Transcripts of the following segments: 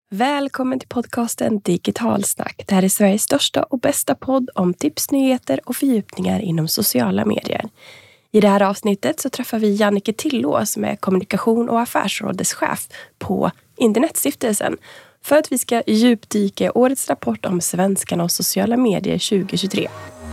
Välkommen till podcasten Digitalsnack. Det här är Sveriges största och bästa podd om tips, nyheter och fördjupningar inom sociala medier. I det här avsnittet så träffar vi Jannike Tillå som är kommunikation- och affärsrådeschef på Internetstiftelsen för att vi ska djupdyka i årets rapport om svenskarna och sociala medier 2023.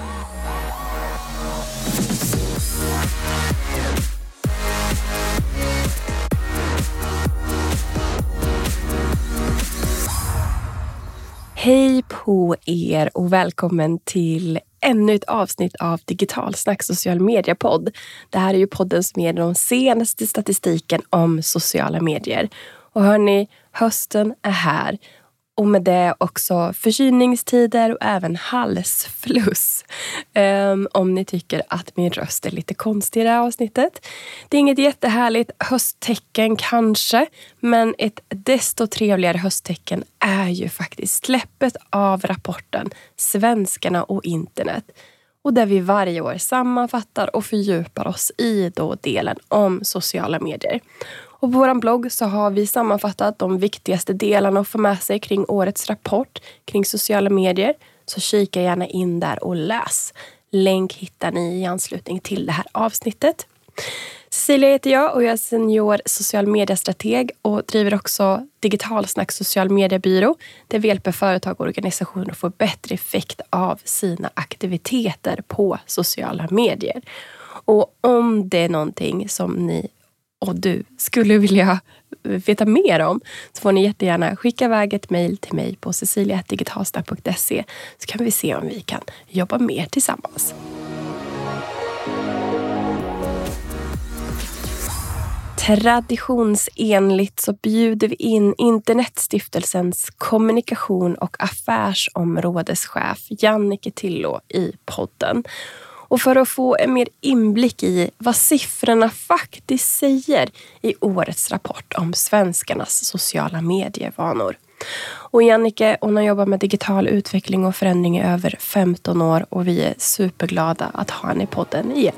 Hej på er och välkommen till ännu ett avsnitt av Digitalsnack social media-podd. Det här är ju podden som ger den senaste statistiken om sociala medier. Och hörni, hösten är här. Och med det också förkylningstider och även halsfluss. Om ni tycker att min röst är lite konstig i det här avsnittet. Det är inget jättehärligt hösttecken kanske. Men ett desto trevligare hösttecken är ju faktiskt släppet av rapporten Svenskarna och internet. Och där vi varje år sammanfattar och fördjupar oss i då delen om sociala medier. Och på vår blogg så har vi sammanfattat de viktigaste delarna att få med sig kring årets rapport kring sociala medier. Så kika gärna in där och läs. Länk hittar ni i anslutning till det här avsnittet. Cecilia heter jag och jag är senior social mediestrateg och driver också Digitalsnack social mediebyrå. Där vi hjälper företag och organisationer att få bättre effekt av sina aktiviteter på sociala medier. Och om det är någonting som ni och du skulle vilja veta mer om så får ni jättegärna skicka iväg ett mejl till mig på cecilia@digitalsnack.se så kan vi se om vi kan jobba mer tillsammans. Traditionsenligt så bjuder vi in Internetstiftelsens kommunikation- och affärsområdeschef Jannike Tillå i podden. Och för att få en mer inblick i vad siffrorna faktiskt säger i årets rapport om svenskarnas sociala medievanor. Och Jannike, hon har jobbat med digital utveckling och förändring i över 15 år och vi är superglada att ha henne i podden igen.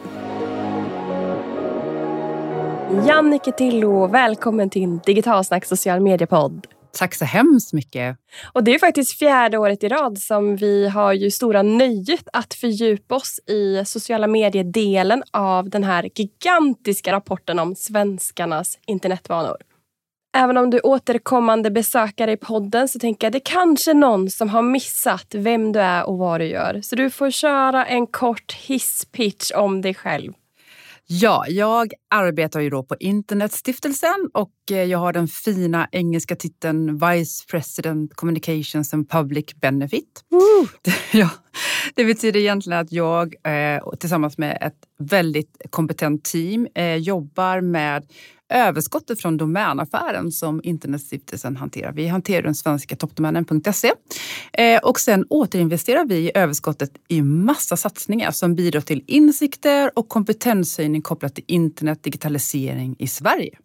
Jannike Tillå, välkommen till Digitalsnack social mediepodd. Tack så hemskt mycket. Och det är faktiskt 4:e året i rad som vi har ju stora nöjet att fördjupa oss i sociala mediedelen av den här gigantiska rapporten om svenskarnas internetvanor. Även om du är återkommande besökare i podden så tänker jag det är kanske någon som har missat vem du är och vad du gör. Så du får köra en kort hisspitch om dig själv. Ja, jag arbetar ju då på Internetstiftelsen och jag har den fina engelska titeln Vice President Communications and Public Benefit. Ja, det betyder egentligen att jag tillsammans med ett väldigt kompetent team jobbar med överskottet från domänaffären som Internetstiftelsen hanterar. Vi hanterar den svenska toppdomänen.se och sen återinvesterar vi i överskottet i massa satsningar som bidrar till insikter och kompetenshöjning kopplat till internet digitalisering i Sverige.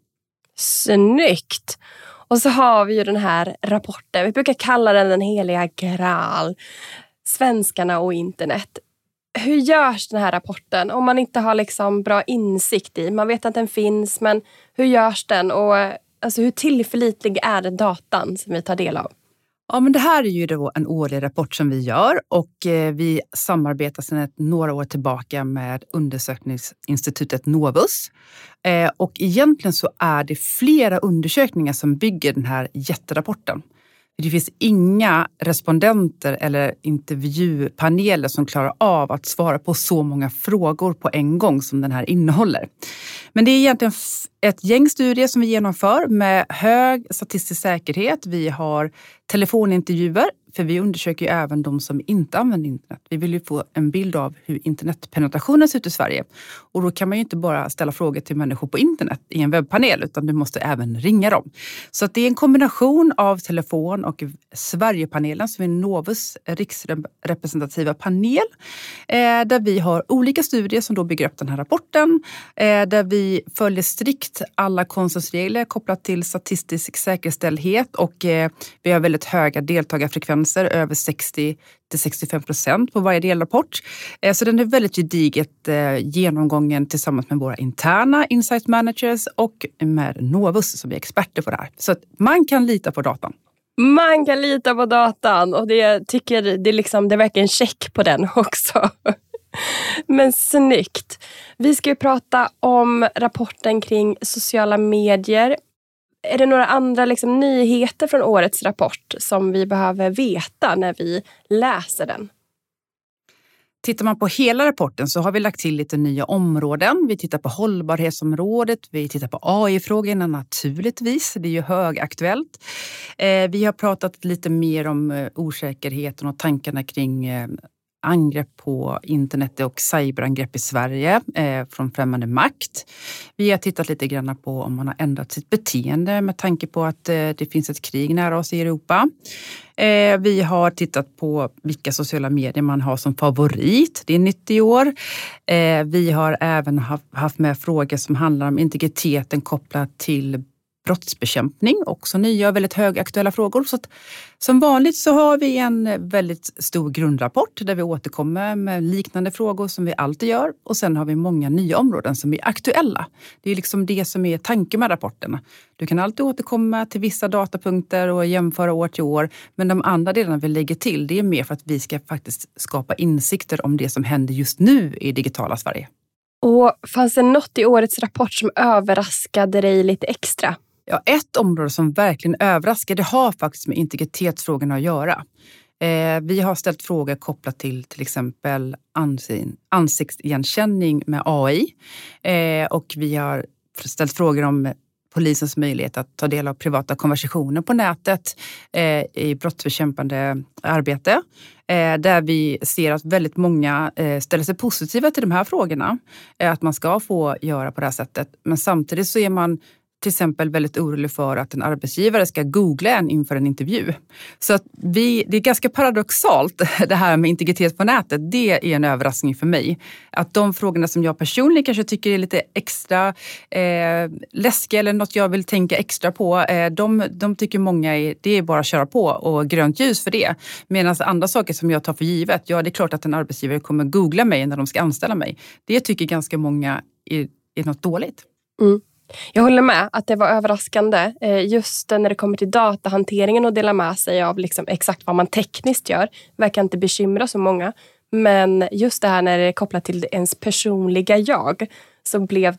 Snyggt! Och så har vi ju den här rapporten. Vi brukar kalla den heliga graal. Svenskarna och internet. Hur görs den här rapporten om man inte har liksom bra insikt i? Man vet att den finns, men hur görs den? Och alltså, hur tillförlitlig är den datan som vi tar del av? Ja, men det här är ju då en årlig rapport som vi gör och vi samarbetar sedan några år tillbaka med undersökningsinstitutet Novus. Och egentligen så är det flera undersökningar som bygger den här jätterapporten. Det finns inga respondenter eller intervjupaneler som klarar av att svara på så många frågor på en gång som den här innehåller. Men det är egentligen ett gäng studier som vi genomför med hög statistisk säkerhet. Vi har telefonintervjuer, för vi undersöker ju även de som inte använder internet. Vi vill ju få en bild av hur internetpenetrationen ser ut i Sverige. Och då kan man ju inte bara ställa frågor till människor på internet i en webbpanel, utan du måste även ringa dem. Så att det är en kombination av telefon och Sverigepanelen som är Novus riksrepresentativa panel. Där vi har olika studier som då bygger upp den här rapporten. Där vi följer strikt alla konstens kopplat till statistisk säkerställdhet och vi har väldigt höga deltagarfrekvenser, över 60-65% på varje delrapport. Så den är väldigt gediget genomgången tillsammans med våra interna insight managers och med Novus som är experter på det här. Så att man kan lita på datan. Man kan lita på datan och det tycker det verkar en check på den också. Men snyggt. Vi ska ju prata om rapporten kring sociala medier. Är det några andra nyheter från årets rapport som vi behöver veta när vi läser den? Tittar man på hela rapporten så har vi lagt till lite nya områden. Vi tittar på hållbarhetsområdet, vi tittar på AI-frågorna naturligtvis, det är ju högaktuellt. Vi har pratat lite mer om osäkerheten och tankarna kring angrepp på internet och cyberangrepp i Sverige från främmande makt. Vi har tittat lite grann på om man har ändrat sitt beteende med tanke på att det finns ett krig nära oss i Europa. Vi har tittat på vilka sociala medier man har som favorit. Det är nytt i år. Vi har även haft med frågor som handlar om integriteten kopplat till brottsbekämpning, också nya och väldigt högaktuella frågor. Så att, som vanligt så har vi en väldigt stor grundrapport där vi återkommer med liknande frågor som vi alltid gör. Och sen har vi många nya områden som är aktuella. Det är det som är tanken med rapporterna. Du kan alltid återkomma till vissa datapunkter och jämföra år till år. Men de andra delarna vi lägger till, det är mer för att vi ska faktiskt skapa insikter om det som händer just nu i digitala Sverige. Och fanns det något i årets rapport som överraskade dig lite extra? Ja, ett område som verkligen överraskar, det har faktiskt med integritetsfrågorna att göra. Vi har ställt frågor kopplat till exempel ansiktsigenkänning med AI. Och vi har ställt frågor om polisens möjlighet att ta del av privata konversationer på nätet i brottsbekämpande arbete. Där vi ser att väldigt många ställer sig positiva till de här frågorna. Att man ska få göra på det här sättet. Men samtidigt så är man till exempel väldigt orolig för att en arbetsgivare ska googla en inför en intervju. Så att det är ganska paradoxalt det här med integritet på nätet. Det är en överraskning för mig. Att de frågorna som jag personligen kanske tycker är lite extra läskiga eller något jag vill tänka extra på. De tycker många det är bara att köra på och grönt ljus för det. Medan andra saker som jag tar för givet. Ja, det är klart att en arbetsgivare kommer googla mig när de ska anställa mig. Det tycker ganska många är något dåligt. Mm. Jag håller med att det var överraskande just när det kommer till datahanteringen och dela med sig av exakt vad man tekniskt gör. Verkar inte bekymra så många. Men just det här när det är kopplat till ens personliga jag så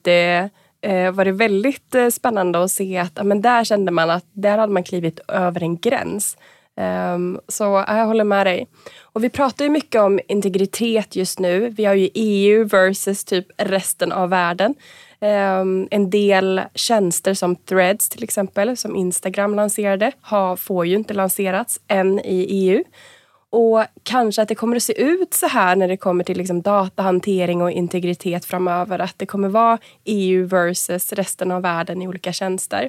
var det väldigt spännande att se att där kände man att där hade man klivit över en gräns. Så jag håller med dig. Och vi pratar ju mycket om integritet just nu. Vi har ju EU versus typ resten av världen. En del tjänster som Threads till exempel, som Instagram lanserade, får ju inte lanserats än i EU. Och kanske att det kommer att se ut så här när det kommer till datahantering och integritet framöver. Att det kommer vara EU versus resten av världen i olika tjänster.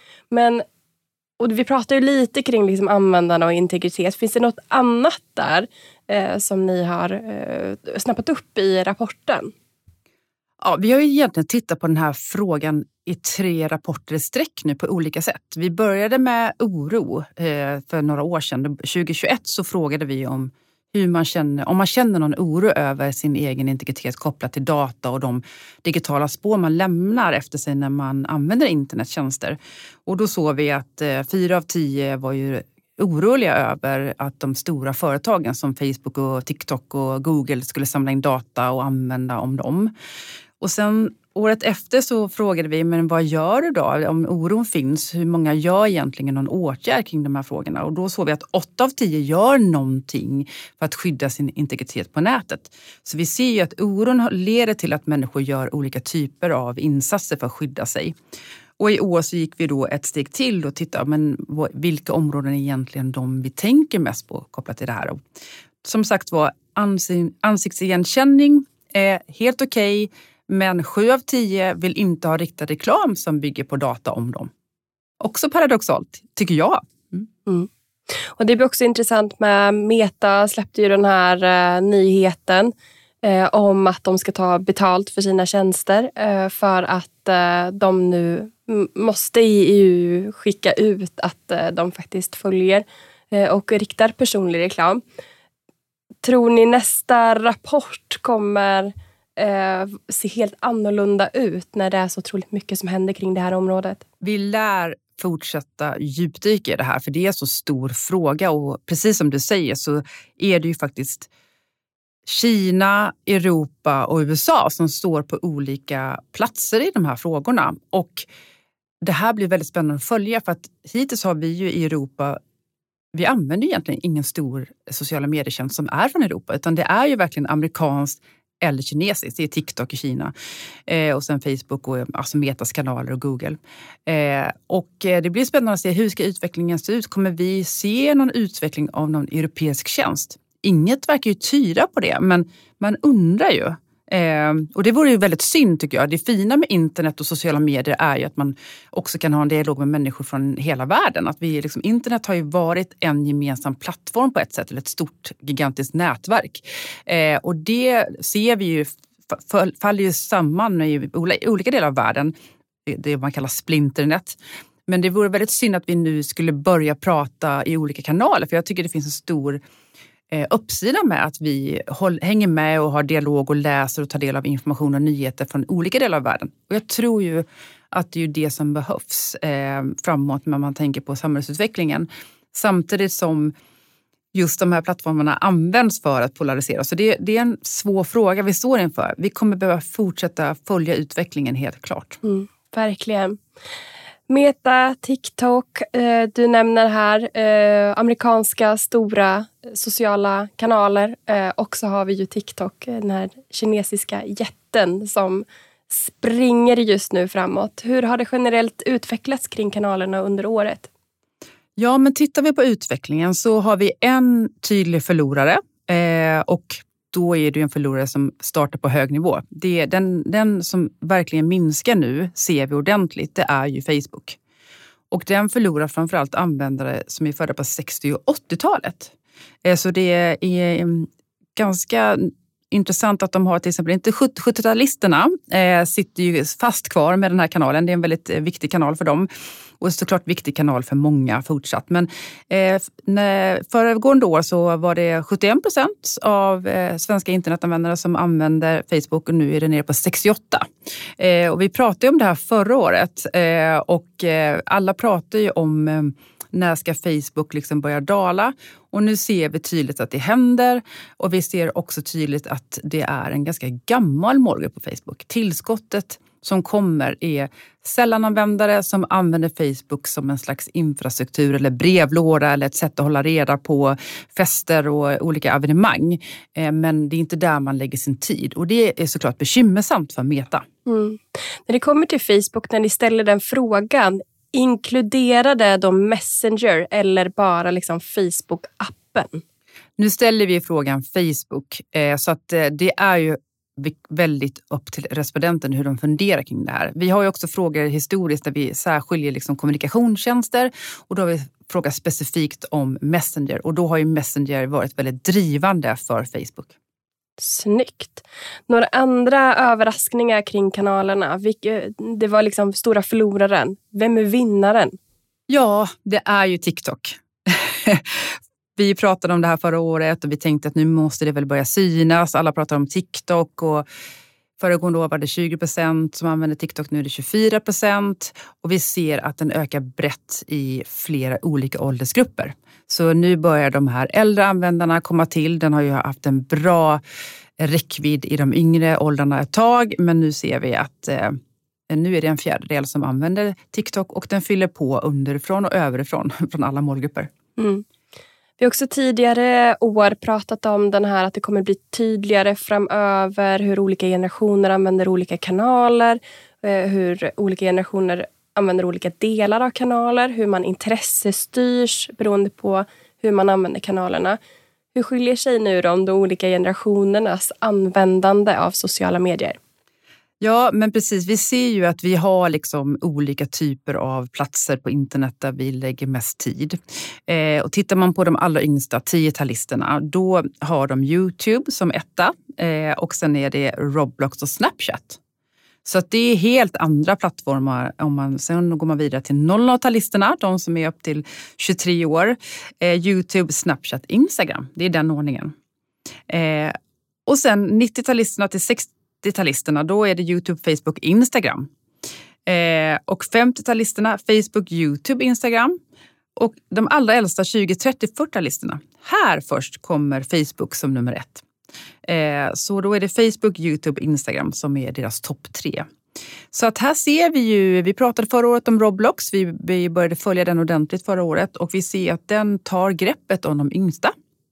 Och vi pratar ju lite kring användarna och integritet. Finns det något annat där som ni har snappat upp i rapporten? Ja, vi har ju egentligen tittat på den här frågan i 3 rapporter i sträck nu på olika sätt. Vi började med oro för några år sedan. 2021 så frågade vi om om man känner någon oro över sin egen integritet kopplat till data och de digitala spår man lämnar efter sig när man använder internettjänster. Och då såg vi att 4 av 10 var ju oroliga över att de stora företagen som Facebook och TikTok och Google skulle samla in data och använda om dem. Och sen året efter så frågade vi, men vad gör du då? Om oron finns, hur många gör egentligen någon åtgärd kring de här frågorna? Och då såg vi att 8 av 10 gör någonting för att skydda sin integritet på nätet. Så vi ser ju att oron leder till att människor gör olika typer av insatser för att skydda sig. Och i år så gick vi då ett steg till och tittade, men vilka områden är egentligen de vi tänker mest på kopplat till det här? Och som sagt var, ansiktsigenkänning är helt okej. Men 7 av 10 vill inte ha riktad reklam som bygger på data om dem. Också paradoxalt, tycker jag. Mm. Och det blir också intressant med Meta släppte ju den här nyheten om att de ska ta betalt för sina tjänster för att de nu måste i EU skicka ut att de faktiskt följer och riktar personlig reklam. Tror ni nästa rapport kommer se helt annorlunda ut när det är så otroligt mycket som händer kring det här området? Vi lär fortsätta djupdyka i det här, för det är så stor fråga, och precis som du säger så är det ju faktiskt Kina, Europa och USA som står på olika platser i de här frågorna. Och det här blir väldigt spännande att följa, för att hittills har vi ju i Europa, vi använder egentligen ingen stor sociala medietjänst som är från Europa, utan det är ju verkligen amerikanskt eller kinesiskt. Det är TikTok i Kina och sen Facebook och alltså Metas kanaler och Google. Och det blir spännande att se hur ska utvecklingen se ut. Kommer vi se någon utveckling av någon europeisk tjänst? Inget verkar ju tyda på det, men man undrar ju. Och det vore ju väldigt synd, tycker jag. Det fina med internet och sociala medier är ju att man också kan ha en dialog med människor från hela världen. Att vi liksom, internet har ju varit en gemensam plattform på ett sätt, eller ett stort gigantiskt nätverk. Och det ser vi ju faller ju samman i olika delar av världen. Det man kallar splinternet. Men det vore väldigt synd att vi nu skulle börja prata i olika kanaler, för jag tycker det finns en stor uppsida med att vi hänger med och har dialog och läser och tar del av information och nyheter från olika delar av världen. Och jag tror ju att det är det som behövs framåt när man tänker på samhällsutvecklingen. Samtidigt som just de här plattformarna används för att polarisera. Så det är en svår fråga vi står inför. Vi kommer behöva fortsätta följa utvecklingen, helt klart. Verkligen. Meta, TikTok, du nämner här amerikanska stora sociala kanaler. Och så har vi ju TikTok, den här kinesiska jätten som springer just nu framåt. Hur har det generellt utvecklats kring kanalerna under året? Ja, men tittar vi på utvecklingen så har vi en tydlig förlorare och då är det en förlorare som startar på hög nivå. Den som verkligen minskar nu, ser vi ordentligt, det är ju Facebook. Och den förlorar framförallt användare som är födda på 60- och 80-talet. Så det är ganska intressant att de har till exempel inte 70-talisterna sitter ju fast kvar med den här kanalen. Det är en väldigt viktig kanal för dem. Och såklart viktig kanal för många fortsatt. Men föregående år så var det 71% av svenska internetanvändare som använder Facebook, och nu är det nere på 68%. Och vi pratade om det här förra året och alla pratar ju om när ska Facebook liksom börja dala. Och nu ser vi tydligt att det händer. Och vi ser också tydligt att det är en ganska gammal målgrupp på Facebook. Tillskottet som kommer är sällananvändare som använder Facebook som en slags infrastruktur eller brevlåda eller ett sätt att hålla reda på fester och olika evenemang. Men det är inte där man lägger sin tid. Och det är såklart bekymmersamt för Meta. När det kommer till Facebook, när ni ställer den frågan, inkluderade de Messenger eller bara liksom Facebook-appen? Nu ställer vi frågan Facebook, så att det är ju väldigt upp till respondenten hur de funderar kring det här. Vi har ju också frågor historiskt där vi särskiljer liksom kommunikationstjänster, och då har vi frågat specifikt om Messenger, och då har ju Messenger varit väldigt drivande för Facebook. Snyggt. Några andra överraskningar kring kanalerna? Det var liksom stora förloraren. Vem är vinnaren? Ja, det är ju TikTok. Vi pratade om det här förra året och vi tänkte att nu måste det väl börja synas. Alla pratar om TikTok, och föregående år var det 20% som använde TikTok, nu är det 24%. Och vi ser att den ökar brett i flera olika åldersgrupper. Så nu börjar de här äldre användarna komma till. Den har ju haft en bra räckvidd i de yngre åldrarna ett tag. Men nu ser vi att nu är det en fjärdedel som använder TikTok, och den fyller på underifrån och överifrån från alla målgrupper. Vi har också tidigare år pratat om den här att det kommer bli tydligare framöver hur olika generationer använder olika kanaler, hur olika generationer använder olika delar av kanaler, hur man intressestyrs beroende på hur man använder kanalerna. Hur skiljer sig nu de olika generationernas användande av sociala medier? Ja, men precis. Vi ser ju att vi har liksom olika typer av platser på internet där vi lägger mest tid. Och tittar man på de allra yngsta 10-talisterna, då har de YouTube som etta. Och sen är det Roblox och Snapchat. Så att det är helt andra plattformar. Sen går man vidare till 00-talisterna, de som är upp till 23 år. YouTube, Snapchat, Instagram. Det är den ordningen. Och sen 90-talisterna till 30-talisterna, då är det YouTube, Facebook, Instagram. Och 50-talisterna, Facebook, YouTube, Instagram. Och de allra äldsta 20, 30, 40-talisterna. Här först kommer Facebook som nummer 1. Så då är det Facebook, YouTube, Instagram som är deras topp 3. Så att här ser vi ju, vi pratade förra året om Roblox, vi började följa den ordentligt förra året och vi ser att den tar greppet om de yngsta.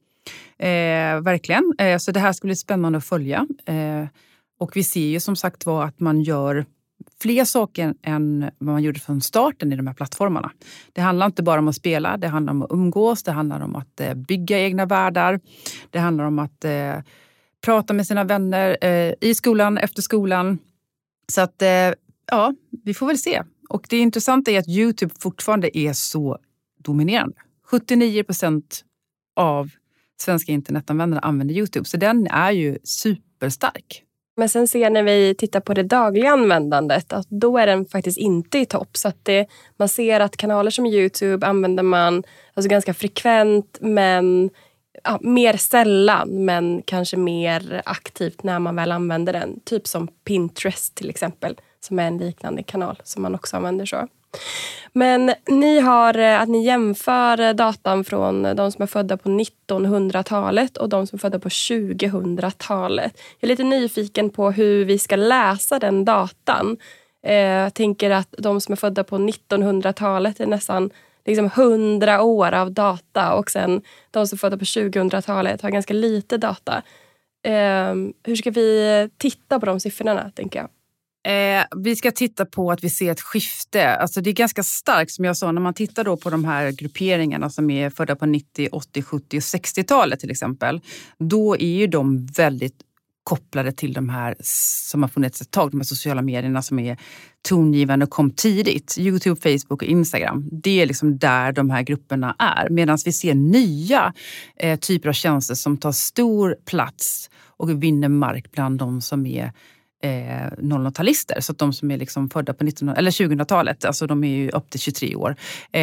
Verkligen, så det här ska bli spännande att följa. Och vi ser ju som sagt var att man gör fler saker än vad man gjorde från starten i de här plattformarna. Det handlar inte bara om att spela, det handlar om att umgås, det handlar om att bygga egna världar, det handlar om att prata med sina vänner i skolan, efter skolan. Så att, ja, vi får väl se. Och det intressanta är att YouTube fortfarande är så dominerande. 79% av svenska internetanvändare använder YouTube. Så den är ju superstark. Men sen ser när vi tittar på det dagliga användandet att då är den faktiskt inte i topp. Så att man ser att kanaler som YouTube använder man alltså ganska frekvent men mer sällan men kanske mer aktivt när man väl använder den. Typ som Pinterest till exempel som är en liknande kanal som man också använder så. Men ni har att ni jämför datan från de som är födda på 1900-talet och de som är födda på 2000-talet. Jag är lite nyfiken på hur vi ska läsa den datan. Jag tänker att de som är födda på 1900-talet är nästan liksom 100 år av data och sen de som är födda på 2000-talet har ganska lite data. Hur ska vi titta på de siffrorna, tänker jag? Vi ska titta på att vi ser ett skifte. Alltså det är ganska starkt som jag sa när man tittar då på de här grupperingarna som är födda på 90, 80, 70 och 60-talet till exempel. Då är ju de väldigt kopplade till de här som har funnits ett tag, de här sociala medierna som är tongivande och kom tidigt. YouTube, Facebook och Instagram. Det är liksom där de här grupperna är. Medan vi ser nya typer av tjänster som tar stor plats och vinner mark bland de som är 00-talister, så att de som är liksom födda på 2000-talet, alltså de är ju upp till 23 år.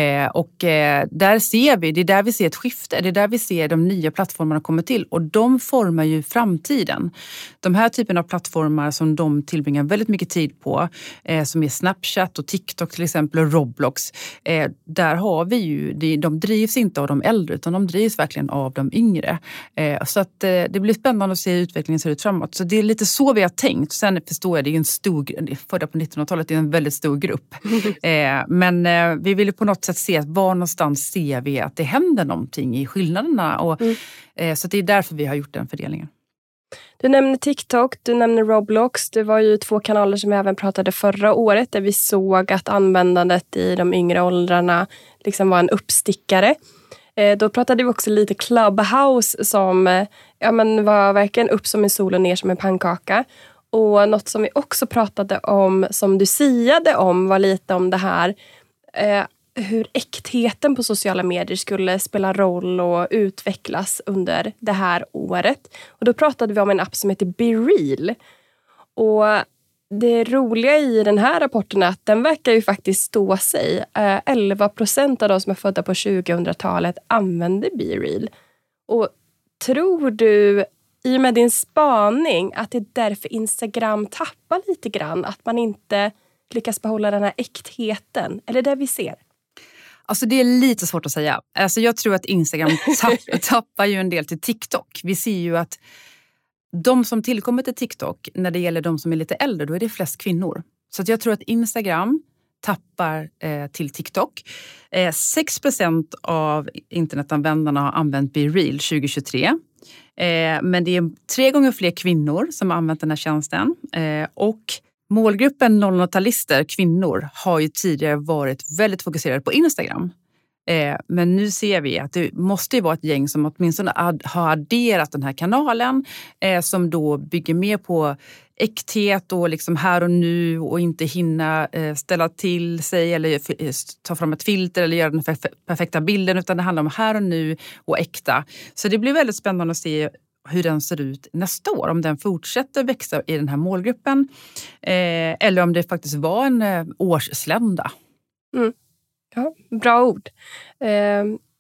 Där ser vi, det är där vi ser ett skifte, det är där vi ser de nya plattformarna kommer till och de formar ju framtiden. De här typen av plattformar som de tillbringar väldigt mycket tid på, som är Snapchat och TikTok till exempel och Roblox, där har vi ju, de drivs inte av de äldre utan de drivs verkligen av de yngre. Så att det blir spännande att se hur utvecklingen ser ut framåt. Så det är lite så vi har tänkt. Sen förstår jag, det är en stor, födda på 1900-talet, det är en väldigt stor grupp. Men vi vill ju på något sätt se att var någonstans ser vi att det händer någonting i skillnaderna. Och, så det är därför vi har gjort den fördelningen. Du nämner TikTok, du nämner Roblox. Det var ju 2 kanaler som vi även pratade förra året där vi såg att användandet i de yngre åldrarna liksom var en uppstickare. Då pratade vi också lite Clubhouse som var verkligen upp som en sol och ner som en pannkaka. Och något som vi också pratade om, som du siade om, var lite om det här hur äktheten på sociala medier skulle spela roll och utvecklas under det här året. Och då pratade vi om en app som heter BeReal. Och det roliga i den här rapporten är att den verkar ju faktiskt stå sig. 11% av de som är födda på 2000-talet använder BeReal. Och tror du, i och med din spaning, att det är därför Instagram tappar lite grann? Att man inte lyckas behålla den här äktheten? Eller det vi ser? Alltså det är lite svårt att säga. Alltså jag tror att Instagram tappar ju en del till TikTok. Vi ser ju att de som tillkommer till TikTok, när det gäller de som är lite äldre, då är det flest kvinnor. Så att jag tror att Instagram tappar till TikTok. 6% av internetanvändarna har använt BeReal 2023. Men det är 3 gånger fler kvinnor som har använt den här tjänsten. Och målgruppen 00-talister, kvinnor, har ju tidigare varit väldigt fokuserade på Instagram. Men nu ser vi att det måste ju vara ett gäng som åtminstone har adderat den här kanalen, som då bygger mer på äkthet och liksom här och nu och inte hinna ställa till sig eller ta fram ett filter eller göra den perfekta bilden, utan det handlar om här och nu och äkta. Så det blir väldigt spännande att se hur den ser ut nästa år, om den fortsätter växa i den här målgruppen eller om det faktiskt var en årsslända. Ja, bra ord.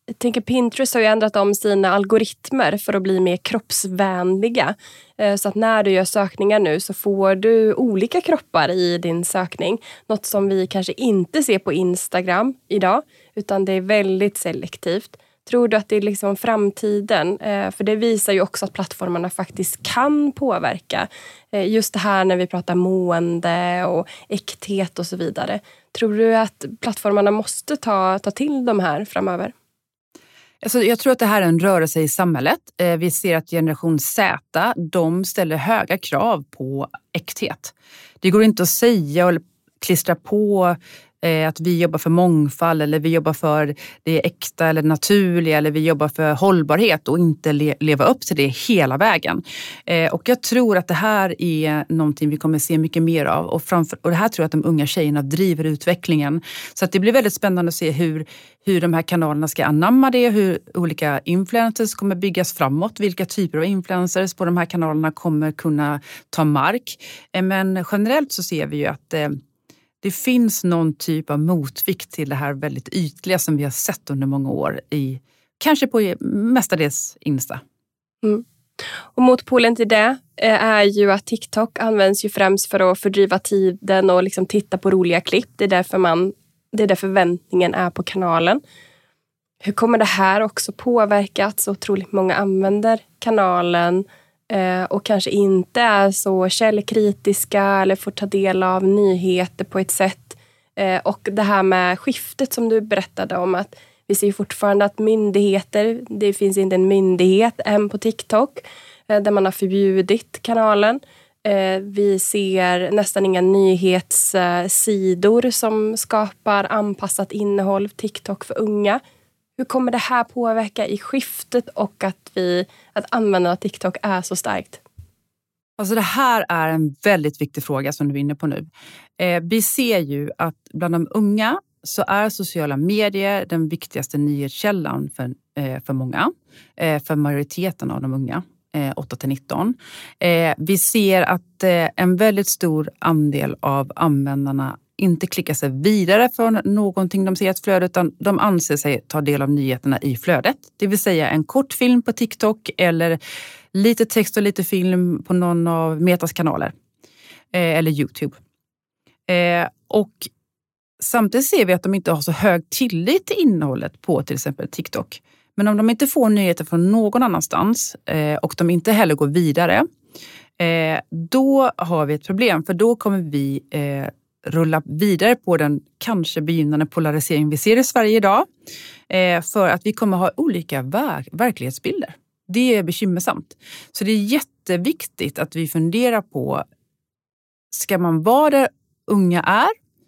Jag tänker Pinterest har ju ändrat om sina algoritmer för att bli mer kroppsvänliga. Så att när du gör sökningar nu så får du olika kroppar i din sökning. Något som vi kanske inte ser på Instagram idag, utan det är väldigt selektivt. Tror du att det är liksom framtiden? För det visar ju också att plattformarna faktiskt kan påverka. Just det här när vi pratar mående och äkthet och så vidare. Tror du att plattformarna måste ta till de här framöver? Alltså, jag tror att det här är en rörelse i samhället. Vi ser att generation Z, de ställer höga krav på äkthet. Det går inte att säga eller klistra på att vi jobbar för mångfald eller vi jobbar för det äkta eller naturliga eller vi jobbar för hållbarhet och inte leva upp till det hela vägen. Och jag tror att det här är någonting vi kommer se mycket mer av och det här tror jag att de unga tjejerna driver utvecklingen. Så att det blir väldigt spännande att se hur de här kanalerna ska anamma det, hur olika influencers kommer byggas framåt, vilka typer av influencers på de här kanalerna kommer kunna ta mark. Men generellt så ser vi ju att det finns någon typ av motvikt till det här väldigt ytliga som vi har sett under många år kanske på mestadels Insta. Mm. Och motpolen till det är ju att TikTok används ju främst för att fördriva tiden och liksom titta på roliga klipp. Det är där förväntningen är på kanalen. Hur kommer det här också påverka att så otroligt många använder kanalen och kanske inte är så källkritiska eller får ta del av nyheter på ett sätt. Och det här med skiftet som du berättade om, att vi ser fortfarande att myndigheter, det finns inte en myndighet än på TikTok där man har förbjudit kanalen. Vi ser nästan inga nyhetssidor som skapar anpassat innehåll TikTok för unga. Hur kommer det här påverka i skiftet och att användandet av TikTok är så starkt? Alltså det här är en väldigt viktig fråga som du är inne på nu. Vi ser ju att bland de unga så är sociala medier den viktigaste nyhetskällan för många. För majoriteten av de unga, 8-19. Vi ser att en väldigt stor andel av användarna inte klickar sig vidare från någonting de ser i ett flöde, utan de anser sig ta del av nyheterna i flödet. Det vill säga en kort film på TikTok eller lite text och lite film på någon av Metas kanaler eller YouTube. Och samtidigt ser vi att de inte har så hög tillit till innehållet på till exempel TikTok. Men om de inte får nyheter från någon annanstans och de inte heller går vidare, då har vi ett problem. För då kommer vi rulla vidare på den kanske begynnande polarisering vi ser i Sverige idag. För att vi kommer ha olika verklighetsbilder. Det är bekymmersamt. Så det är jätteviktigt att vi funderar på, ska man vara där unga är?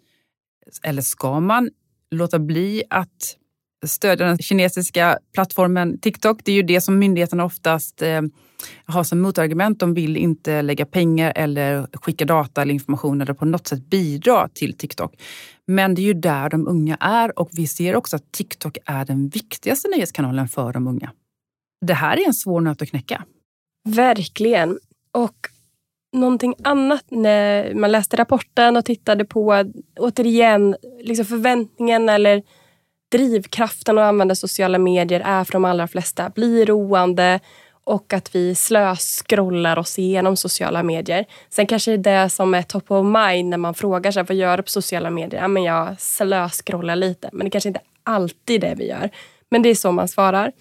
Eller ska man låta bli att stödja den kinesiska plattformen TikTok? Det är ju det som myndigheterna oftast har som motargument. De vill inte lägga pengar eller skicka data eller information eller på något sätt bidra till TikTok. Men det är ju där de unga är, och vi ser också att TikTok är den viktigaste nyhetskanalen för de unga. Det här är en svår nöt att knäcka. Verkligen. Och någonting annat när man läste rapporten och tittade på, återigen, liksom förväntningen eller drivkraften att använda sociala medier är för de allra flesta blir roande, och att vi slöskrollar oss igenom sociala medier. Sen kanske det är det som är top of mind när man frågar sig vad gör du på sociala medier? Ja, men jag slöskrollar lite, men det kanske inte alltid det vi gör. Men det är så man svarar.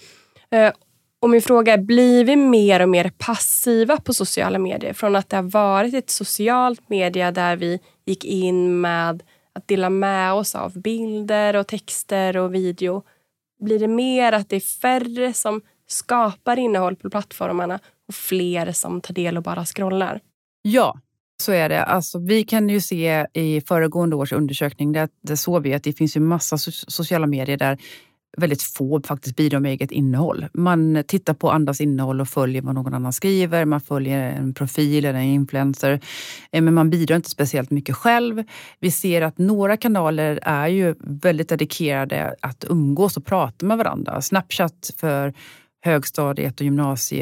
Och min fråga är, blir vi mer och mer passiva på sociala medier? Från att det har varit ett socialt media där vi gick in med att dela med oss av bilder och texter och video. Blir det mer att det är färre som skapar innehåll på plattformarna och fler som tar del och bara scrollar? Ja, så är det. Alltså, vi kan ju se i föregående års undersökning där såg vi att det finns ju massa sociala medier där väldigt få faktiskt bidrar med eget innehåll. Man tittar på andras innehåll och följer vad någon annan skriver. Man följer en profil eller en influencer. Men man bidrar inte speciellt mycket själv. Vi ser att några kanaler är ju väldigt dedikerade att umgås och prata med varandra. Snapchat för högstadiet och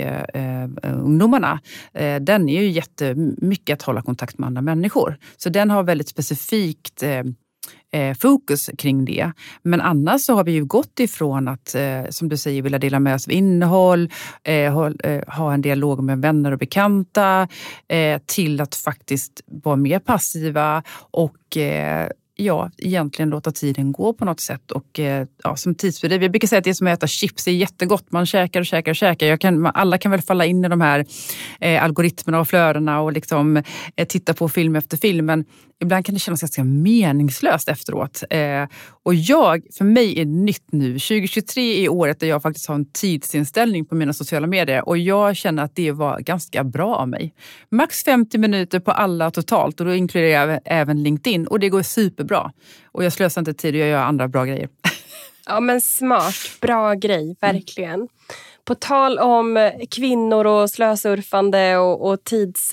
gymnasieungdomarna, den är ju jättemycket att hålla kontakt med andra människor. Så den har väldigt specifikt fokus kring det. Men annars så har vi ju gått ifrån att, som du säger, vilja dela med oss av innehåll, ha en dialog med vänner och bekanta, till att faktiskt vara mer passiva och egentligen låta tiden gå på något sätt. Och som tidsfördriv. Vi brukar säga att det är som att äta chips, det är jättegott. Man käkar och käkar och käkar. Alla kan väl falla in i de här algoritmerna och flödena och liksom titta på film efter film. Men ibland kan det kännas ganska meningslöst efteråt. Och för mig är nytt nu. 2023 är året där jag faktiskt har en tidsinställning på mina sociala medier. Och jag känner att det var ganska bra av mig. Max 50 minuter på alla totalt. Och då inkluderar jag även LinkedIn. Och det går superbra. Och jag slösar inte tid och jag gör andra bra grejer. Ja, men smart. Bra grej, verkligen. På tal om kvinnor och slösurfande och tids...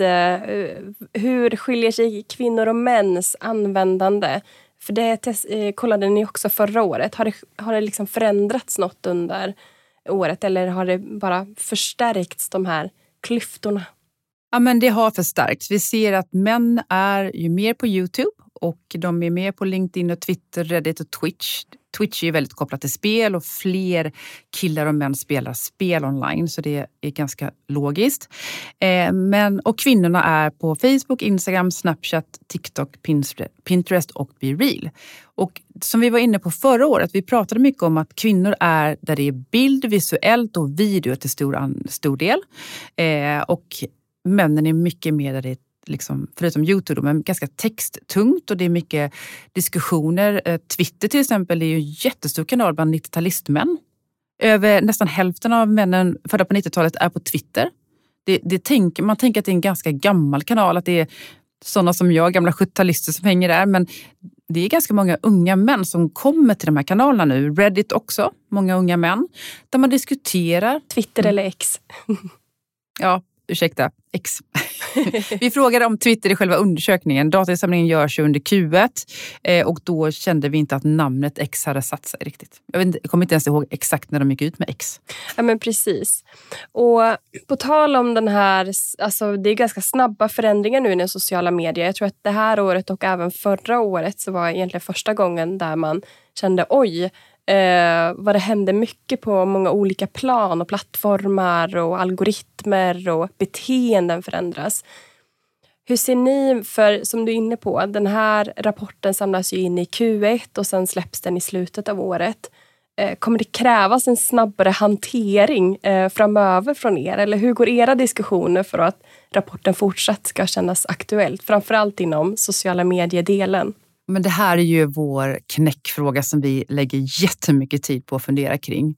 hur skiljer sig kvinnor och mäns användande? För det kollade ni också förra året. Har det liksom förändrats något under året? Eller har det bara förstärkts, de här klyftorna? Ja, men det har förstärkts. Vi ser att män är ju mer på YouTube. Och de är med på LinkedIn och Twitter, Reddit och Twitch. Twitch är väldigt kopplat till spel och fler killar och män spelar spel online. Så det är ganska logiskt. Och kvinnorna är på Facebook, Instagram, Snapchat, TikTok, Pinterest och BeReal. Och som vi var inne på förra året, vi pratade mycket om att kvinnor är där det är bild, visuellt och video till stor del. Och männen är mycket mer där det är liksom, förutom YouTube, men ganska texttungt och det är mycket diskussioner. Twitter till exempel är ju en jättestor kanal bland 90-talistmän. Över nästan hälften av männen födda på 90-talet är på Twitter. Man tänker att det är en ganska gammal kanal, att det är sådana som jag, gamla 70-talister som hänger där, men det är ganska många unga män som kommer till de här kanalerna nu. Reddit också, många unga män, där man diskuterar. Twitter eller X? Ja, ursäkta, X. Vi frågade om Twitter i själva undersökningen. Datainsamlingen görs under Q1 och då kände vi inte att namnet X hade satt sig riktigt. Jag kommer inte ens ihåg exakt när de gick ut med X. Ja, men precis. Och på tal om den här, alltså det är ganska snabba förändringar nu i den sociala medier. Jag tror att det här året och även förra året så var egentligen första gången där man kände vad det hände mycket på många olika plan och plattformar och algoritmer och beteenden förändras. Hur ser ni, för som du är inne på, den här rapporten samlas ju in i Q1 och sen släpps den i slutet av året. Kommer det krävas en snabbare hantering framöver från er? Eller hur går era diskussioner för att rapporten fortsatt ska kännas aktuellt? Framförallt inom sociala mediedelen. Men det här är ju vår knäckfråga som vi lägger jättemycket tid på att fundera kring.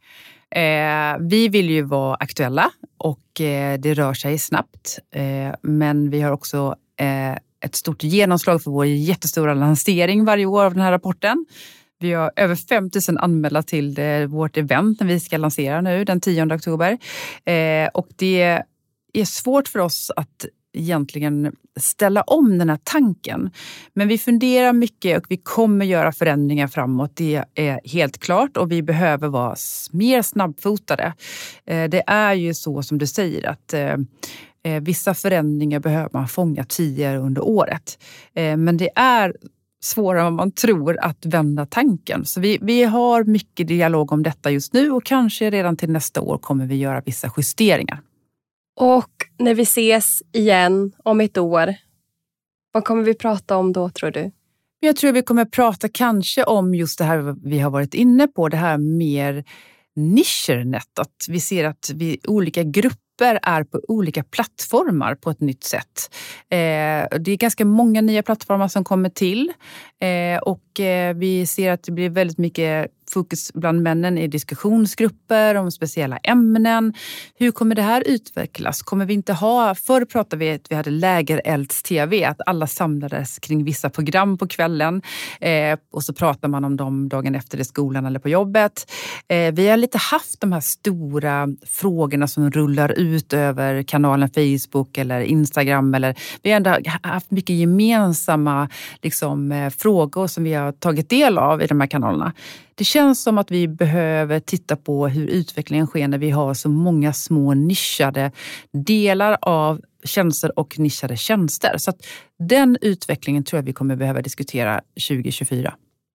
Vi vill ju vara aktuella och det rör sig snabbt. Men vi har också ett stort genomslag för vår jättestora lansering varje år av den här rapporten. Vi har över 5 000 anmälda till vårt event när vi ska lansera nu den 10 oktober. Och det är svårt för oss att egentligen ställa om den här tanken. Men vi funderar mycket och vi kommer göra förändringar framåt. Det är helt klart och vi behöver vara mer snabbfotade. Det är ju så som du säger att vissa förändringar behöver man fånga tidigare under året. Men det är svårare än man tror att vända tanken. Så vi har mycket dialog om detta just nu och kanske redan till nästa år kommer vi göra vissa justeringar. Och när vi ses igen om ett år, vad kommer vi prata om då tror du? Jag tror vi kommer prata kanske om just det här vi har varit inne på, det här mer nischernet. Att vi ser att olika grupper är på olika plattformar på ett nytt sätt. Det är ganska många nya plattformar som kommer till och vi ser att det blir väldigt mycket fokus bland männen i diskussionsgrupper om speciella ämnen. Hur kommer det här utvecklas? Kommer vi inte ha, förr pratade vi att vi hade lägerelds-tv, att alla samlades kring vissa program på kvällen och så pratar man om dem dagen efter i skolan eller på jobbet. Vi har lite haft de här stora frågorna som rullar ut över kanalen Facebook eller Instagram. Vi har ändå haft mycket gemensamma frågor som vi har tagit del av i de här kanalerna. Det känns som att vi behöver titta på hur utvecklingen sker när vi har så många små nischade delar av tjänster och nischade tjänster. Så att den utvecklingen tror jag vi kommer behöva diskutera 2024.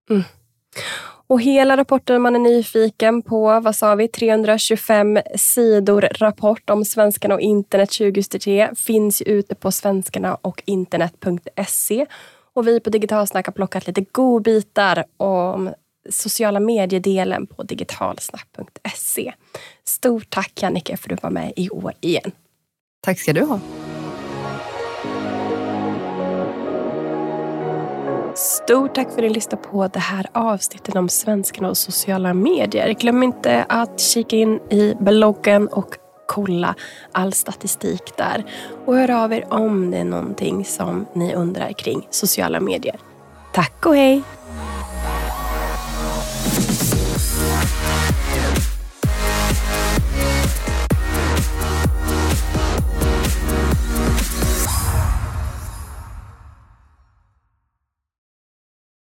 Och hela rapporten man är nyfiken på, vad sa vi, 325 sidor rapport om svenskarna och internet 2023 finns ju ute på svenskarnaokinternet.se. Och vi på Digitalsnack har plockat lite godbitar om sociala mediedelen på digitalsnack.se. Stort tack Jannike för att du var med i år igen. Tack ska du ha. Stort tack för att ni lyssnade på det här avsnittet om svenskarna och sociala medier. Glöm inte att kika in i bloggen och kolla all statistik där. Och hör av er om det är någonting som ni undrar kring sociala medier. Tack och hej!